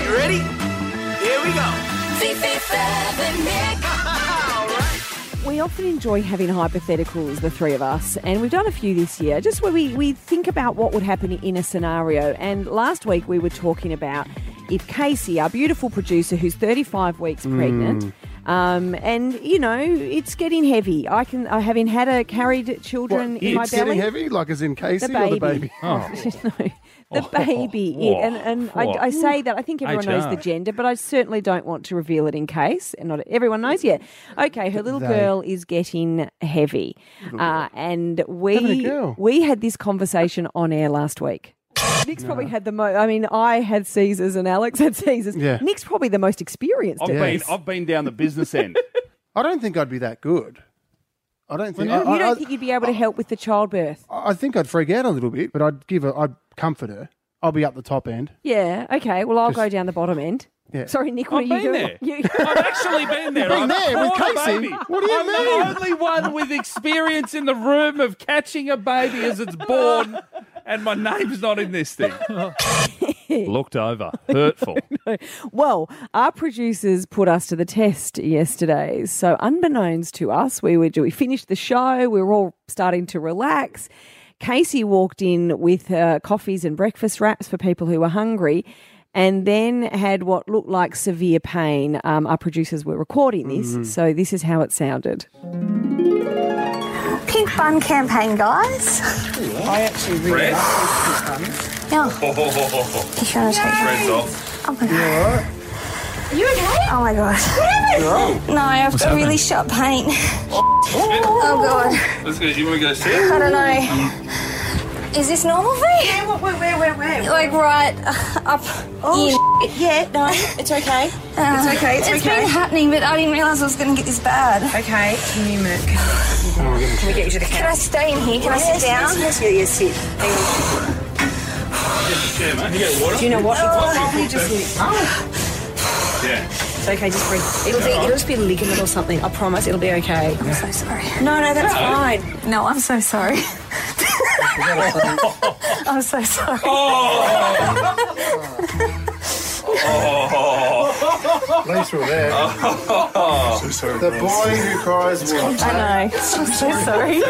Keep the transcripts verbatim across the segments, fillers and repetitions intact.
You ready? Here we go. Fifi, Fev and Nick. All right. We often enjoy having hypotheticals, the three of us, and we've done a few this year, just where we, we think about what would happen in a scenario. And last week we were talking about if Casey, our beautiful producer who's thirty-five weeks pregnant, um, and, you know, it's getting heavy. I can, I having had a carried children What, in my it's belly. getting heavy, like as in Casey The baby. or the baby? Oh. No, the baby. Oh. It. And, and I, I say that, I think everyone knows the H R. gender, but I certainly don't want to reveal it in case. And not everyone knows yet. Okay, her little They. girl is getting heavy. Uh, and Having a we girl. we had this conversation on air last week. Nick's probably had the most, I mean, I had Caesars and Alex had Caesars. Yeah. Nick's probably the most experienced I've at been this. I've been down the business end. I don't think I'd be that good. I don't think. You I, don't I, think you'd be able to help with the childbirth? I, I think I'd freak out a little bit, but I'd give her. I'd comfort her. I'll be up the top end. Yeah, okay. Well, I'll Just- go down the bottom end. Yeah. Sorry, Nick, what I've are you been doing? there. You- I've actually been there. Been I've there with caught a Casey? baby. What do you I'm mean? the only one with experience in the room of catching a baby as it's born, and my name's not in this thing. Looked over. Hurtful. Well, our producers put us to the test yesterday. So unbeknownst to us, we were we finished the show. We were all starting to relax. Casey walked in with uh, coffees and breakfast wraps for people who were hungry, and then had what looked like severe pain. Um, our producers were recording this, so this is how it sounded. Pink bun campaign, guys. I actually really like these pink buns. Yeah. If you want to take them. Oh my god. Are you okay? Oh my god. No, I've got really sharp pain. Oh god. Let's go. You want to go see I don't know. Is this normal for you? Yeah, where, where, where, where? Like right up Oh, in. sh- yeah, no, it's okay. Uh, It's okay, it's It's okay. been happening, but I didn't realise I was going to get this bad. Okay, can you move? Can we get you to the Can I couch? stay in here? Can I sit down? Yes, yes, yes, sit. Hang on. Yeah, mate. You get water? Do you know what? Oh. You just, oh, Yeah. it's okay, just breathe. It'll be, it'll just be a ligament or something. I promise, it'll be okay. I'm so sorry. No, no, that's fine. No, I'm so sorry. I'm so sorry. At least we're there. The boy who cries wolf. I know. I'm so sorry.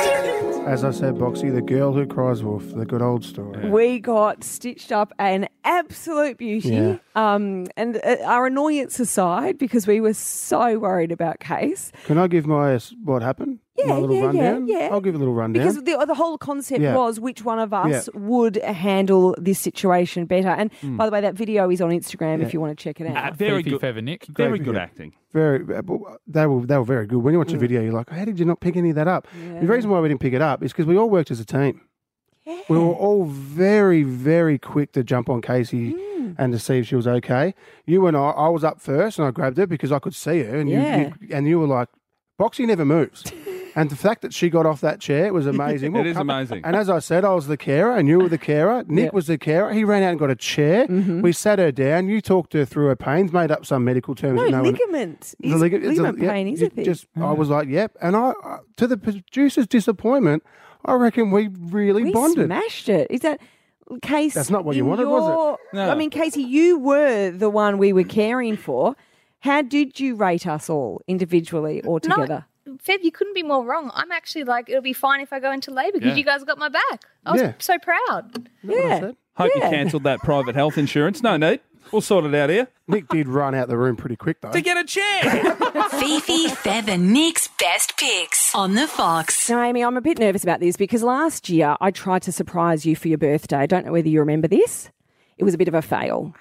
As I said, Boxy, the girl who cries wolf. The good old story. We got stitched up an absolute beauty. Yeah. Um, and uh, our annoyance aside, because we were so worried about Case. Can I give my uh, what happened? Yeah, my little yeah, yeah, rundown. yeah. I'll give a little rundown. Because the, the whole concept Yeah. was which one of us Yeah. would handle this situation better. And by the way, that video is on Instagram if you want to check it out. Uh, very Fifi, good. Fev and Nick. Very Great good video. acting. Very, uh, but they were they were very good. When you watch the video, you're like, how did you not pick any of that up? The reason why we didn't pick it up is because we all worked as a team. We were all very, very quick to jump on Casey and to see if she was okay. You and I, I was up first and I grabbed her because I could see her, and Yeah. you, you and you were like, Boxy never moves. And the fact that she got off that chair was amazing. It is amazing. And as I said, I was the carer and you were the carer. Nick Yeah. was the carer. He ran out and got a chair. We sat her down. You talked her through her pains, made up some medical terms. No, that no one- ligament. the Is, lig- it's a- ligament yeah, pain is you a thing. Just, I was like, yep. And I, I, to the producer's disappointment, I reckon we really we bonded. smashed it. Is that Case? That's not what you in wanted, was it? your- No. I mean, Casey, you were the one we were caring for. How did you rate us all individually or together? Feb, you couldn't be more wrong. I'm actually like, it'll be fine if I go into labour because Yeah. you guys got my back. I was Yeah. so proud. Yeah. Hope Yeah. you cancelled that private health insurance. No need. We'll sort it out here. Nick did run out the room pretty quick, though. To get a chair. Fifi, Fev and Nick's best picks on the Fox. Now, Amy, I'm a bit nervous about this because last year I tried to surprise you for your birthday. I don't know whether you remember this. It was a bit of a fail.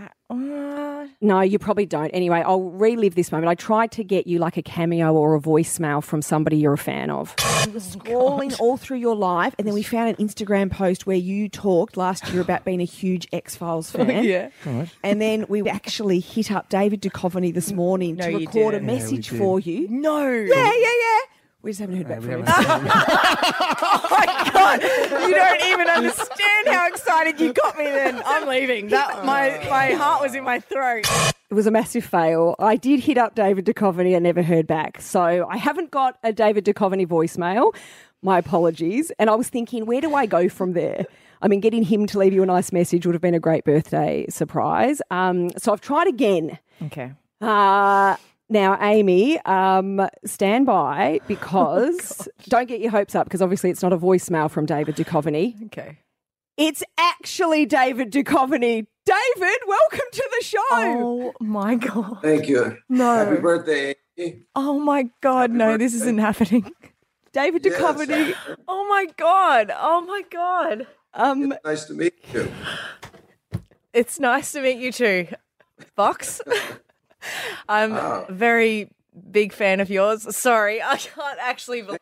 No, you probably don't. Anyway, I'll relive this moment. I tried to get you like a cameo or a voicemail from somebody you're a fan of. You were scrolling all through your life, and then we found an Instagram post where you talked last year about being a huge X-Files fan. yeah. And then we actually hit up David Duchovny this morning No, to you record a didn't. message Yeah, we for you. No. Yeah, yeah, yeah. We just haven't heard back we from him. haven't- Oh my God. You don't even understand how excited you got me then. I'm leaving. That my my heart was in my throat. It was a massive fail. I did hit up David Duchovny and never heard back. So I haven't got a David Duchovny voicemail. My apologies. And I was thinking, where do I go from there? I mean, getting him to leave you a nice message would have been a great birthday surprise. Um, so I've tried again. Okay. Uh, now, Amy, um, stand by because Oh, don't get your hopes up because obviously it's not a voicemail from David Duchovny. Okay. It's actually David Duchovny. David, welcome to the show. Oh my God. Thank you. No. Happy birthday, Amy. Oh my God. Happy No, this birthday. isn't happening. David Yes. Duchovny. Oh my God. Oh my God. Um, It's nice to meet you. It's nice to meet you too, Fox. I'm Wow. a very big fan of yours. Sorry, I can't actually believe.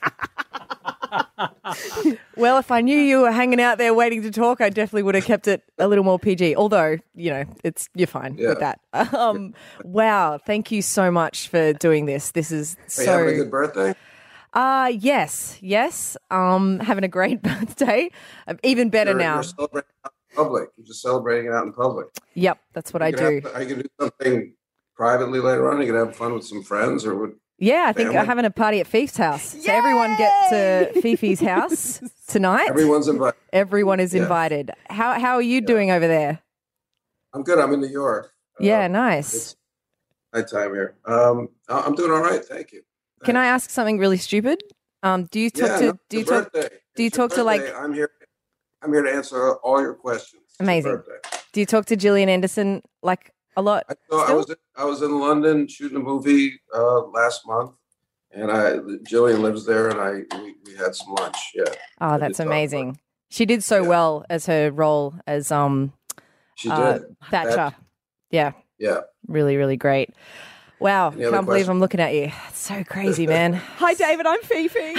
Well, if I knew you were hanging out there waiting to talk, I definitely would have kept it a little more P G. Although, you know, it's you're fine Yeah. with that. Um, wow, thank you so much for doing this. This is Are you having a so. good birthday? Uh yes, yes. Um, having a great birthday. Um, even better You're, now. You're celebrating out in public. You're just celebrating it out in public. Yep, that's what I You can do. have- Are you going to do something privately later on? Are you going to have fun with some friends or would? Yeah, I think Family? I'm having a party at Fife's house. So everyone get to Fifi's house tonight. Everyone's invited. Everyone is Yeah. invited. How how are you doing over there? I'm good. I'm in New York. Yeah, Uh, nice. It's nighttime here. Um, I- I'm doing all right. Thank you. Can I ask something really stupid? Um, do you talk Yeah, to no, do you it's your talk birthday. do you It's your talk to, like- birthday. I'm here. I'm here to answer all your questions. It's your Amazing. birthday. do you talk to Gillian Anderson like a lot? I, so I Still? was in, I was in London shooting a movie uh, last month, and I Jillian lives there, and I we, we had some lunch. Yeah, Oh, I that's did talk amazing. She did so Yeah. well as her role as um she uh, did. Thatcher. That- Yeah, yeah. really, really great. Wow, Any other can't believe questions? I'm looking at you. It's so crazy, man. hi, David. I'm Fifi.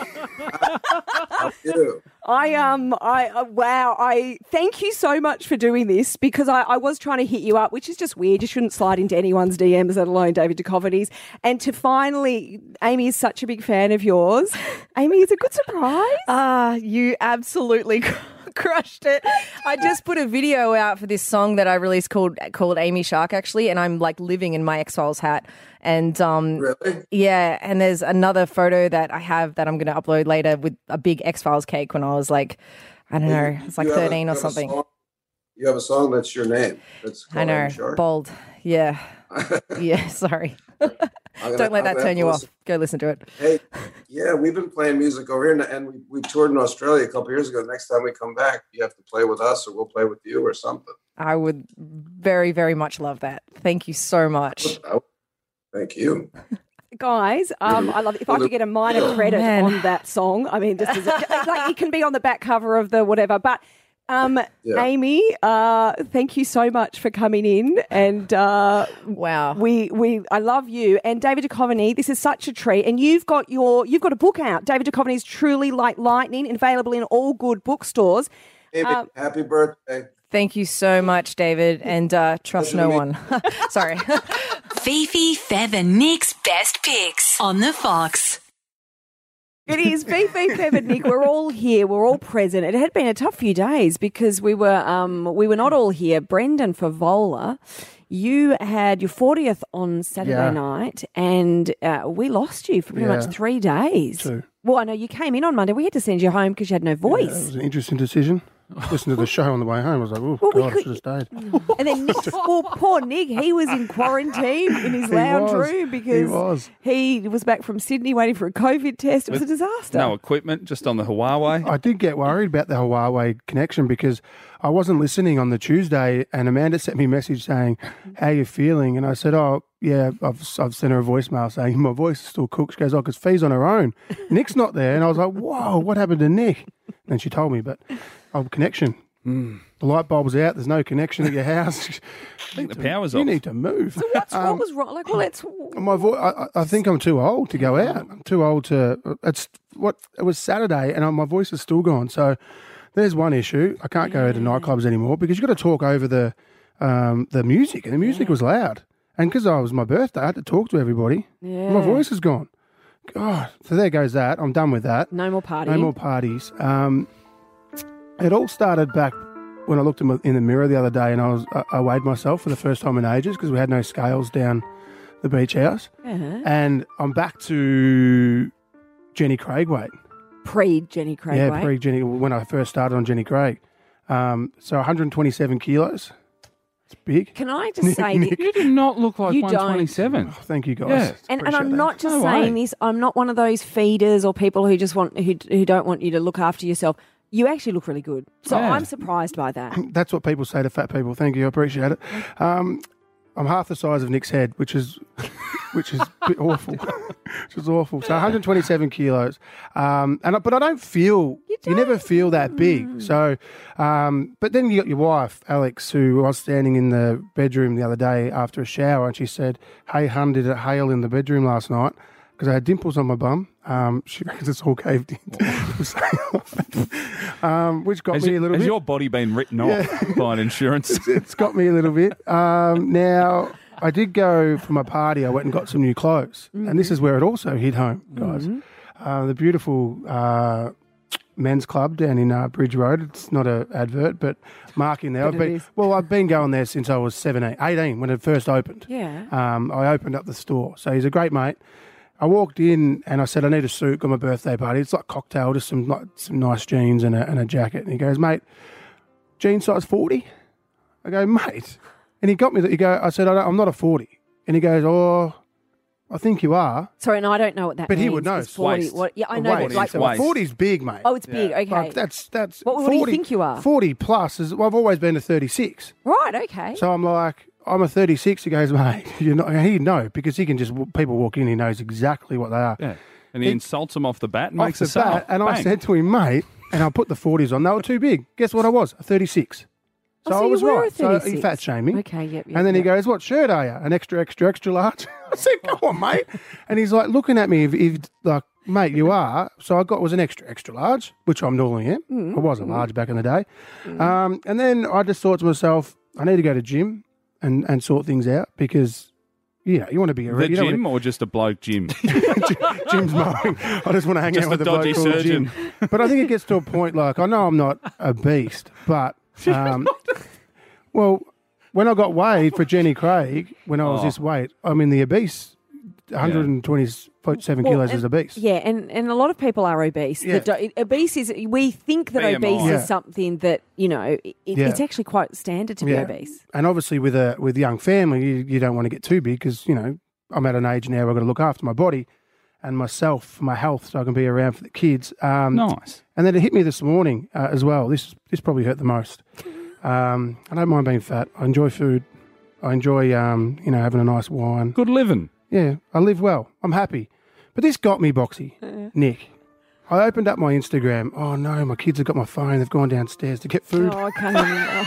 How you? I um I uh, wow I thank you so much for doing this because I, I was trying to hit you up, which is just weird. You shouldn't slide into anyone's D Ms, let alone David Duchovny's. And to finally, Amy is such a big fan of yours. Amy, it's a good surprise. Ah, you absolutely crushed it. I just put a video out for this song that I released called called Amy Shark actually, and I'm like living in my X-Files hat. And um Really? yeah, and there's another photo that I have that I'm going to upload later with a big X-Files cake when I was like, I don't know, it's like You have a- thirteen you or have a something. song- You have a song that's your name. That's I called know, Amy Shark. bold. Yeah. Yeah, sorry. I'm gonna- Don't let I'm that gonna turn have you to off. listen. Go listen to it. Hey, yeah, we've been playing music over here, and- and we, we toured in Australia a couple years ago. Next time we come back, you have to play with us, or we'll play with you, or something. I would very, very much love that. Thank you so much. Oh, thank you. Guys, um, I love it. If I could get a minor credit man. on that song, I mean, just as a, like it can be on the back cover of the whatever. But um, Yeah. Amy, uh, thank you so much for coming in, and uh, Wow. we we I love you. And David Duchovny, this is such a treat. And you've got your you've got a book out. David Duchovny is Truly Like Lightning, available in all good bookstores. Amy, Um, happy birthday. Thank you so much, David, and uh, trust Pleasure no to one. Sorry. Fifi, Fev, and Nick's best picks on the Fox. It is Fifi, Fev, and Nick. We're all here. We're all present. It had been a tough few days because we were um, we were not all here. Brendan Favola, you had your fortieth on Saturday Yeah. night, and uh, we lost you for pretty Yeah. much three days. Two. Well, I know you came in on Monday. We had to send you home because you had no Yeah, that voice. was an interesting decision. Listening to the show on the way home, I was like, oh, Well, we God, I could- should have stayed. And then Nick, well, poor Nick, he was in quarantine in his He lounge was. room He because was. he was back from Sydney waiting for a COVID test. It was a With disaster. No equipment, just on the Huawei. I did get worried about the Huawei connection because I wasn't listening on the Tuesday, and Amanda sent me a message saying, how you feeling? And I said, oh, yeah, I've, I've sent her a voicemail saying, my voice is still cooked. She goes, oh, because Fee's on her own. Nick's not there. And I was like, whoa, what happened to Nick? And she told me, but oh, connection. Mm. The light bulb's out. There's no connection at your house. I think the power's you off. need to move. What's, Um, what was wrong? Like, well, it's My voice. I, I think I'm too old to go out. I'm too old to. It's what it was Saturday, and my voice is still gone. So there's one issue. I can't go to nightclubs anymore because you've got to talk over the um, the music, and the music was loud. And because I was my birthday, I had to talk to everybody. Yeah. My voice is gone. God. So there goes that. I'm done with that. no more partying. No more parties. Um, it all started back when I looked in, my, in the mirror the other day, and I was I, I weighed myself for the first time in ages because we had no scales down the beach house, Uh-huh. and I'm back to Jenny Craig weight. Pre Jenny Craig yeah, weight. pre Jenny, when I first started on Jenny Craig. Um, so one hundred twenty-seven kilos. It's big. Can I just say, Nick. that- You do not look like You one twenty-seven. Oh, thank you, guys. Yeah. and, and Appreciate I'm that. not just No saying way. this. I'm not one of those feeders or people who just want who who don't want you to look after yourself. You actually look really good, so Yeah. I'm surprised by that. That's what people say to fat people. Thank you, I appreciate it. Um, I'm half the size of Nick's head, which is which is a bit awful. Which is awful. So one hundred twenty-seven kilos, um, and I- but I don't feel You you, never don't? feel that big. So, um, but then you got your wife Alex, who was standing in the bedroom the other day after a shower, and she said, "Hey, hun, did it hail in the bedroom last night?" Because I had dimples on my bum. Um, she reckons it's all caved in, um, which got Has, me you- a little has bit. your body been written off by an insurance? It's got me a little bit. Um, now, I did go for my party. I went and got some new clothes. And this is where it also hit home, guys. Uh, the beautiful uh, men's club down in uh, Bridge Road. It's not an advert, but Mark in there. But I've it been, is. well, I've been going there since I was seventeen, eighteen, when it first opened. Yeah. Um, I opened up the store. So he's a great mate. I walked in and I said, I need a suit, got my birthday party. It's like cocktail, just some like, some nice jeans and a, and a jacket. And he goes, mate, jean size forty? I go, mate. And he got me that. He go, I said, I don't, I'm not a forty. And he goes, oh, I think you are. Sorry, and I don't know what that But means. he would know. It's forty. Waist. What, yeah, I A know. waist. But like, So waist. forty's big, mate. oh, it's big. Okay. Like, that's, that's What- what do you forty think you are? forty plus. Is, well, I've always been a thirty-six. right. Okay. So I'm like, I'm a thirty-six. He goes, mate, you're not. He'd know because he can just, people walk in, he knows exactly what they are. Yeah. And he It- insults them off the bat and Off makes the a sale. bat, and I Bang. said to him, mate, and I put the forties on. They were too big. Guess what I was? A thirty-six. Oh, So so I you was were a right. So he thirty-six. fat shamed me. Okay, yep, yep, And then he yep. goes, what shirt are you? An extra, extra, extra large? I said, go on, mate. And he's like looking at me, if, if like, mate, you are. So I got was an extra, extra large, which I'm normally am. Mm. I was a large back in the day. Um, and then I just thought to myself, I need to go to gym and, and sort things out because, you know, you want to be a The you don't gym or just a bloke gym? wanna- gym's mowing. I just want to hang Just out with a a bloke dodgy called surgeon. Jim. But I think it gets to a point like, I know I'm not a beast, but, um, well, when I got weighed for Jenny Craig, when I was Oh. this weight, I'm in the obese. one hundred twenty-seven Well, kilos and- is obese. Yeah, and, and a lot of people are obese. Yeah. The do- obese is we think that B M I. obese Yeah. is something that you know it, Yeah. it's actually quite standard to be obese. And obviously, with a with a young family, you, you don't want to get too big because you know I'm at an age now where I've got to look after my body and myself, for my health, so I can be around for the kids. Um, Nice. And then it hit me this morning uh, as well. This this probably hurt the most. Um, I don't mind being fat. I enjoy food. I enjoy um, you know having a nice wine. Good living. Yeah, I live well. I'm happy. But this got me, Boxy. Nick. I opened up my Instagram. Oh no, my kids have got my phone. They've gone downstairs to get food. Oh, I can't even.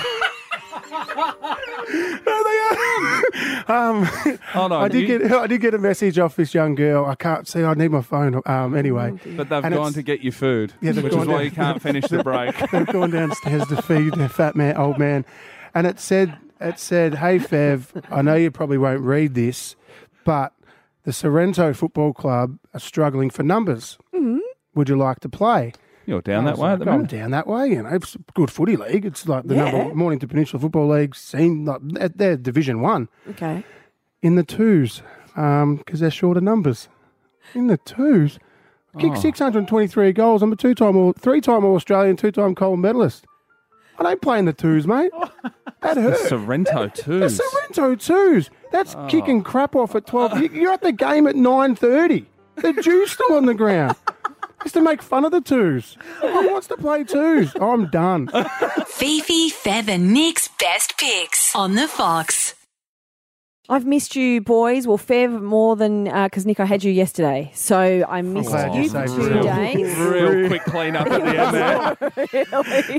Oh. No, they are. um, Hold on. I did you- get I did get a message off this young girl. I can't see. I need my phone. Um, anyway, But they've And gone it's- to get you food, Yeah, they've which gone is why down- you can't finish the break. they've gone downstairs to feed their fat man, old man, and it said it said, "Hey Fev, I know you probably won't read this, but the Sorrento Football Club are struggling for numbers. Mm-hmm. Would you like to play?" You're down I that was way like, at the I'm minute. down that way, you know. It's a good footy league. It's like the Yeah. number Mornington Peninsula Football League. Seen like they're- they're Division One. Okay. In the twos, because they're shorter numbers. In the twos, I kicked Oh. six hundred twenty-three goals. I'm a two-time, all, three-time All-Australian, two-time gold medalist. I don't play in the twos, mate. That hurts. Sorrento The twos. Sorrento twos. That's kicking crap off at twelve. You- You're at the game at nine thirty. The Jew's still on the ground. Used to make fun of the twos. Who wants to play twos? Oh, I'm done. Fifi, Fev, and Nick's best picks on the Fox. I've missed you, boys. Well, Fev more than because Nick, I had you yesterday, so I missed glad you you for saved two real- days. Real quick clean up at the end there. Really.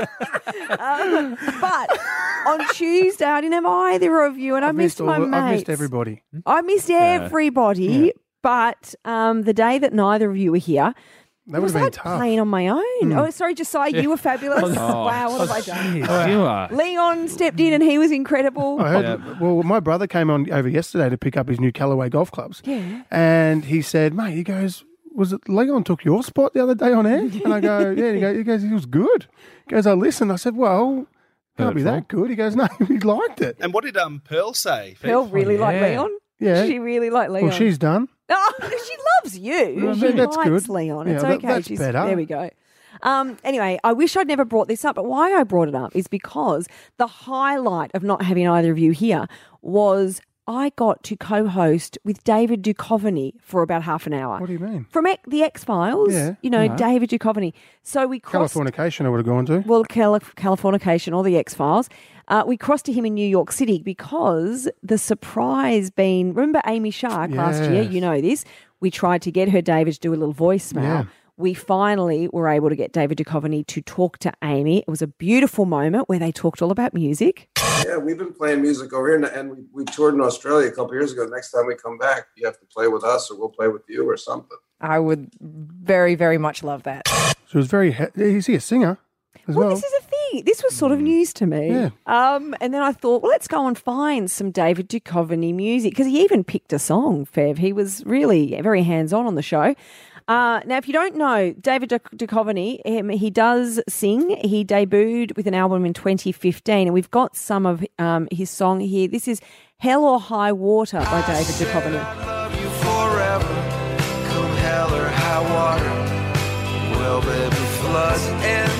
um, but on Tuesday, I didn't have either of you, and I I've missed, missed, my all, mates. I've missed everybody. I missed everybody. Yeah. But um, the day that neither of you were here, That it would was have been like tough. playing on my own. Oh, sorry, Josiah, you were fabulous. Oh. Wow, what have I done? You are. Leon stepped in and he was incredible. I heard, Well, my brother came on over yesterday to pick up his new Callaway golf clubs. Yeah. And he said, mate, he goes, was it Leon took your spot the other day on air? And I go, yeah. And he goes, he goes, he was good. He goes, I listened. I said, well, can't be Hurtful. that good. He goes, no, he liked it. And what did um Pearl say? Pearl really Oh, liked yeah. Leon. Yeah. She really like Leon. Well, she's done. Oh, she loves you. Well, she that's likes good. Leon. Yeah, It's that- okay. that's She's, better. There we go. Um, anyway, I wish I'd never brought this up, but why I brought it up is because the highlight of not having either of you here was I got to co-host with David Duchovny for about half an hour. What do you mean? From X- the X-Files, Yeah. you know, No. David Duchovny. So we crossed... Californication I would have gone to. Well, Calif- Californication or the X-Files. Uh, we crossed to him in New York City because the surprise being... Remember Amy Shark last year? Yes. You know this. We tried to get her, David, to do a little voicemail. Yeah. We finally were able to get David Duchovny to talk to Amy. It was a beautiful moment where they talked all about music. Yeah, we've been playing music over here, and we, we toured in Australia a couple years ago. Next time we come back, you have to play with us, or we'll play with you, or something. I would very, very much love that. She was very... He- is he a singer as Well, well? this is a thing. This was sort of news to me. Yeah. Um, and then I thought, well, let's go and find some David Duchovny music because he even picked a song, Fev. He was really very hands-on on the show. Uh, now, if you don't know, David Duc- Duchovny, um, he does sing. He debuted with an album in twenty fifteen, and we've got some of um, his song here. This is Hell or High Water by David Duchovny. Love you forever, come hell or high water. Well, baby, flood in.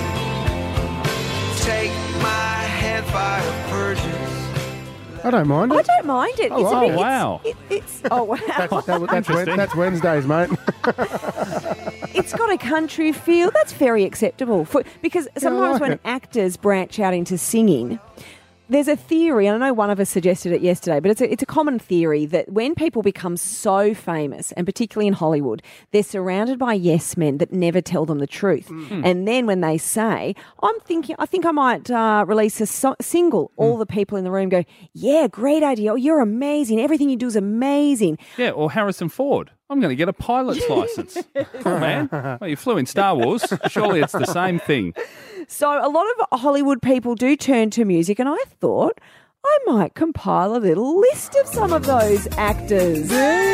Take my head fire purges. I don't mind I it. don't mind it. Oh, it's a wow. bit, it's- Wow. It, it's oh wow. That's, that, that's, Wed- that's Wednesdays, mate. It's got a country feel. That's very acceptable. For, because sometimes like when it. actors branch out into singing, there's a theory, and I know one of us suggested it yesterday, but it's a, it's a common theory that when people become so famous, and particularly in Hollywood, they're surrounded by yes men that never tell them the truth. And then when they say, I'm thinking, I think I might uh, release a so- single, all the people in the room go, yeah, great idea. Oh, you're amazing. Everything you do is amazing. Yeah, or Harrison Ford. I'm going to get a pilot's license. Cool, man. Well, you flew in Star Wars. Surely it's the same thing. So a lot of Hollywood people do turn to music, and I thought I might compile a little list of some of those actors.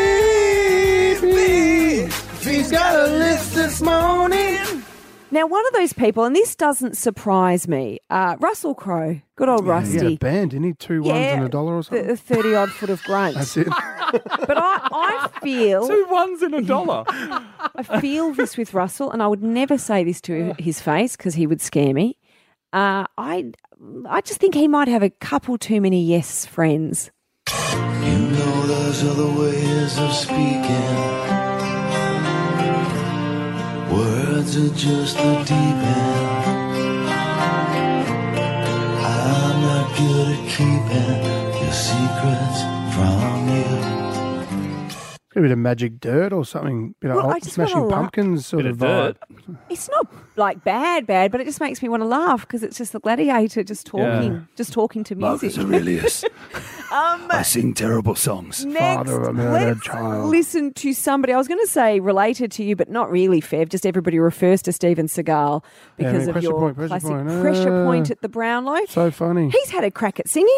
Baby, he's got a list this morning. Now, one of those people, and this doesn't surprise me, uh, Russell Crowe, good old He had a Rusty. band, didn't he? Two ones and a dollar or something? The thirty-odd foot of grunts. That's it. But I, I feel... Two ones and a dollar. I feel this with Russell, and I would never say this to his face because he would scare me. Uh, I, I just think he might have a couple too many yes friends. You know those other ways of speaking. Words are just the deep end. I'm not good at keeping your secrets from you. A bit of magic dirt or something. Bit of Well, I old just wanna smashing laugh. pumpkins sort Bit of of dirt. vibe. It's not like bad, bad, but it just makes me want to laugh because it's just the gladiator just talking, Yeah. just talking to music. Aurelius. Um, I sing terrible songs. next, Father of a murdered let's child. listen to somebody. I was going to say related to you, but not really, Fev. Just everybody refers to Steven Seagal Yeah, because man, of pressure your point, pressure classic point. pressure Ah. point at the Brownlow. So funny. He's had a crack at singing.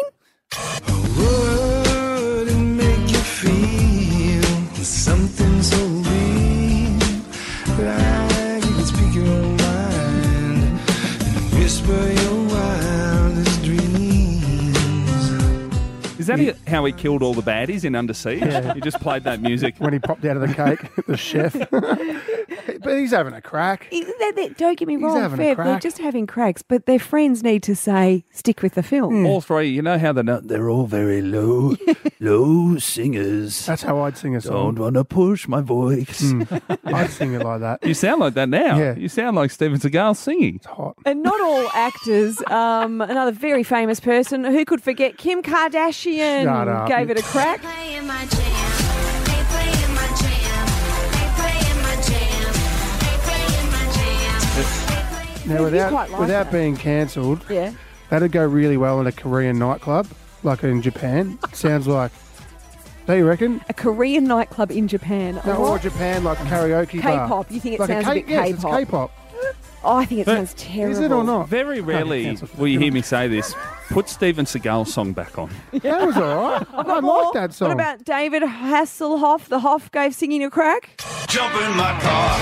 Would it make you feel something so real? Like you could speak your own mind and whisper your wildest dreams. Is that he- how he killed all the baddies in Under Siege? Yeah. He just played that music. When he popped out of the cake, the chef. But he's having a crack. He- they- they- don't get me He's wrong, having a Fev. They're crack. just having cracks, but their friends need to say, stick with the film. All three, you know how they're not, they're all very low, low singers. That's how I'd sing a song. Don't want to push my voice. I'd sing it like that. You sound like that now. Yeah. You sound like Steven Seagal singing. It's hot. And not all actors. Um, another very famous person who could forget Kim Kardashian Shut up. gave it a crack. Playing my jam. They playing my jam. They playing my jam. They playing my jam. Now, you without quite like without that. being cancelled, Yeah. that'd go really well in a Korean nightclub, like in Japan. Sounds like. Do you reckon? A Korean nightclub in Japan. No, Oh, or Japan, like a karaoke bar. K-pop. You think it Like sounds a, K- bit yes, K-pop? it's K-pop. Oh, I think it But- sounds terrible. Is it or not? Very rarely cancel. will you hear me say this. Put Steven Seagal's song back on. That was all right. I More? like that song. What about David Hasselhoff? The Hoff gave singing a crack. Jump in my car.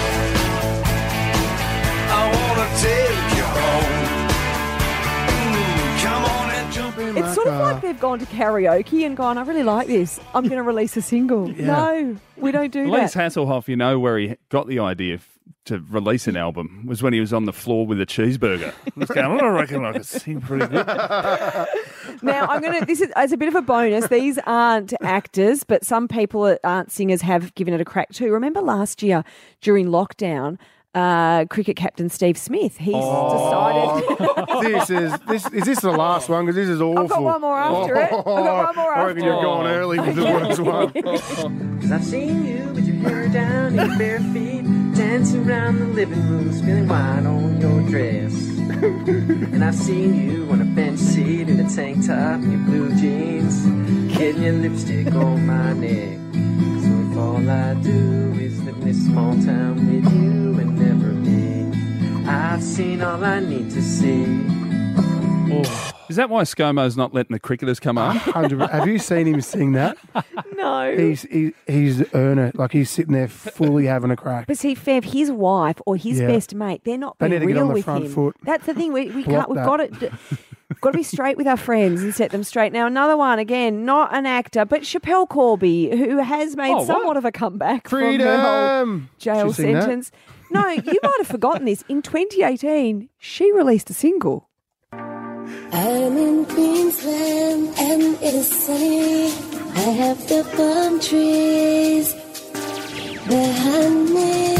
I wanna take you home. Mm, come on and jump in It's sort of like they've gone to karaoke and gone, I really like this. I'm going to release a single. Yeah. No, we don't do Lance that. Hasselhoff, you know where he got the idea f- to release an album was when he was on the floor with a cheeseburger. He was going, I reckon I could sing pretty good. Now, I'm going to, this is as a bit of a bonus. These aren't actors, but some people that aren't singers have given it a crack too. Remember last year during lockdown, uh, cricket captain Steve Smith, he's decided. this is this is this the last one? Because this is awful. I've got one more after it. I've got one more I after reckon you've it. gone early with the worst one. Cause I've seen you with your hair down and your bare feet, dancing around the living room, spilling wine on your dress. And I've seen you on a bench seat in a tank top and your blue jeans, getting your lipstick on my neck. So if all I do is live in this small town with you and never me, I've seen all I need to see. Is that why ScoMo's not letting the cricketers come on? Have you seen him sing that? No. He's he, he's earner. Like he's sitting there fully having a crack. But see, Fev, his wife or his Yeah. best mate, they're not They being need to get real on the with front him. foot. That's the thing. We, we Block can't. We've that. got to. We've got to be straight with our friends and set them straight. Now, another one again, not an actor, but Chappelle Corby, who has made Oh, what? somewhat of a comeback from her whole Freedom. jail Did she sing that? sentence. No, you might have forgotten this. In twenty eighteen, she released a single. I'm in Queensland and it is sunny. I have the palm trees behind me.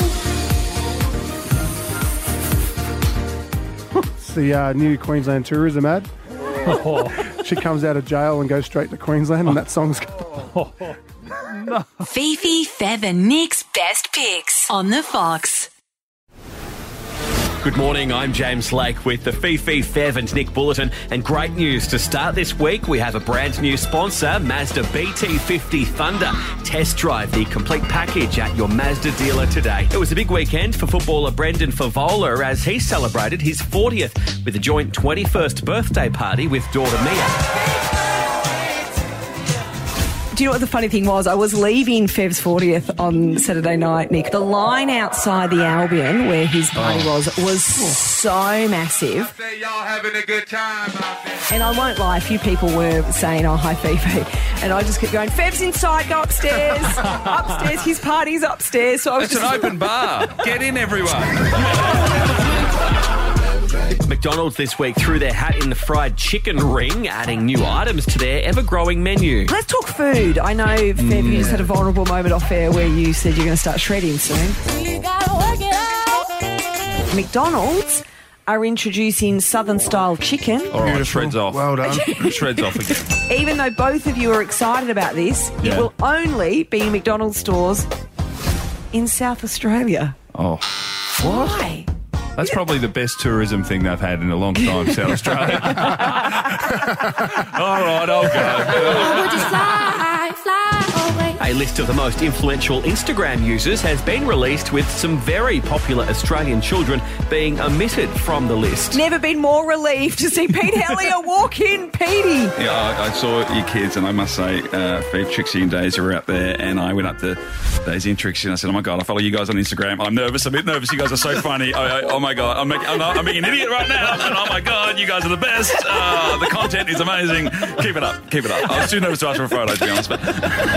It's the uh, new Queensland tourism ad. She comes out of jail and goes straight to Queensland, and that song's. Fifi, Fev and Nick's best picks on the Fox. Good morning, I'm James Lake with the Fifi, Fev and Nick Bulletin. And great news to start this week. We have a brand new sponsor, Mazda B T fifty Thunder. Test drive the complete package at your Mazda dealer today. It was a big weekend for footballer Brendan Favola as he celebrated his fortieth with a joint twenty-first birthday party with daughter Mia. Do you know what the funny thing was? I was leaving Fev's fortieth on Saturday night, Nick. The line outside the Albion, where his party was, was so massive. Y'all having a good time out there. And I won't lie, a few people were saying, oh, hi, Fifi. And I just kept going, Fev's inside, go upstairs. Upstairs, his party's upstairs. So I was It's just an open bar. Get in, everyone. McDonald's this week threw their hat in the fried chicken ring, adding new items to their ever-growing menu. Let's talk food. I know, Fev, you just had a vulnerable moment off air where you said you're going to start shredding soon. You gotta work it out. McDonald's are introducing Southern-style chicken. All right, shreds off. Well done. Shreds off again. Even though both of you are excited about this, Yeah. it will only be in McDonald's stores in South Australia. Oh, Why? that's probably the best tourism thing they've had in a long time, South Australia. All right, I'll go. Would you fly, fly away? A list of the most influential Instagram users has been released with some very popular Australian children being omitted from the list. Never been more relieved to see Pete Hellier walk in, Petey. Yeah, I, I saw your kids, and I must say, uh, Phoebe, Trixie, and Daisy were out there, and I went up to Daisy and Trixie, and I said, "Oh my god, I follow you guys on Instagram. I'm nervous, I'm a bit nervous. You guys are so funny. I, I, oh my god, I'm, making, I'm, I'm being an idiot right now. And oh my god, you guys are the best. Uh, the content is amazing. Keep it up, keep it up. I was too nervous to ask for a photo, to be honest, but."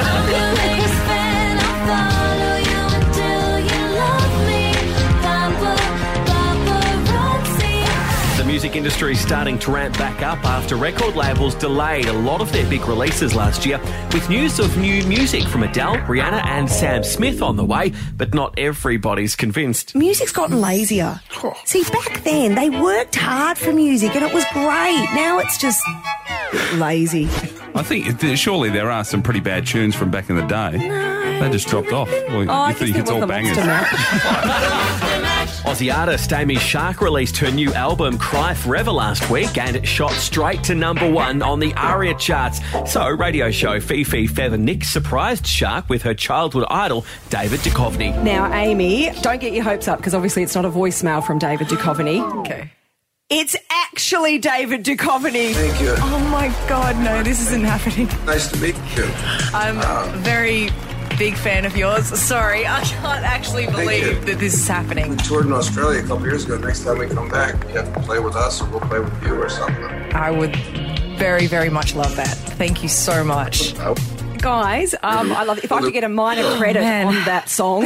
The music industry is starting to ramp back up after record labels delayed a lot of their big releases last year, with news of new music from Adele, Rihanna and Sam Smith on the way, but not everybody's convinced. Music's gotten lazier. See, back then, they worked hard for music and it was great. Now it's just lazy. I think th- surely there are some pretty bad tunes from back in the day. They just dropped off. Well, Oh, I you just think think it's it was all the bangers. Monster Mash. Aussie artist Amy Shark released her new album Cry Forever last week and it shot straight to number one on the ARIA charts. So radio show Fifi, Fev and Nick surprised Shark with her childhood idol David Duchovny. Now, Amy, don't get your hopes up because obviously it's not a voicemail from David Duchovny. Okay. It's actually David Duchovny. Thank you. Oh my God, no, this isn't happening. Nice to meet you. I'm a very big fan of yours. Sorry, I can't actually Thank believe you. that this is happening. We toured in Australia a couple years ago. Next time we come back, you have to play with us or we'll play with you or something. I would very, very much love that. Thank you so much. Guys, um, I love it. If I could get a minor credit man. on that song.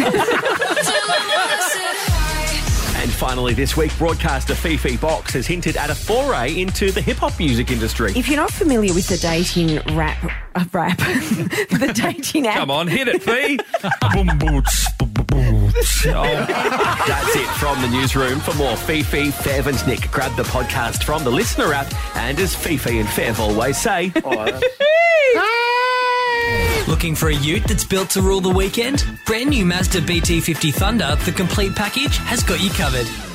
And finally this week, broadcaster Fifi Box has hinted at a foray into the hip-hop music industry. If you're not familiar with the dating rap, uh, rap, the dating app. Come on, hit it, Fee. Oh. That's it from the newsroom. For more Fifi, Fev and Nick, grab the podcast from the Listener app. And as Fifi and Fev always say... Looking for a ute that's built to rule the weekend? Brand new Mazda B T fifty Thunder, the complete package, has got you covered.